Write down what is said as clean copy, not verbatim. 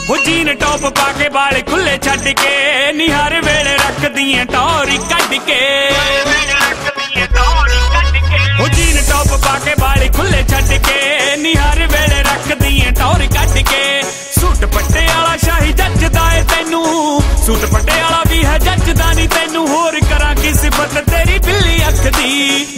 हो jean top पाके बाल खुले छड्ड के नी हर वेले रखदी टौरी कढ के। हो जीन टॉप पाके बाल खुले छड्ड के नी हर वेले रखदी टौरी कढ के। सूट पट्टे वाला शाही जचदा है तैनू, सूट पट्टे वाला भी है जचदा नी तैनू। होर करां की सिफत तेरी बिल्ली अख दी।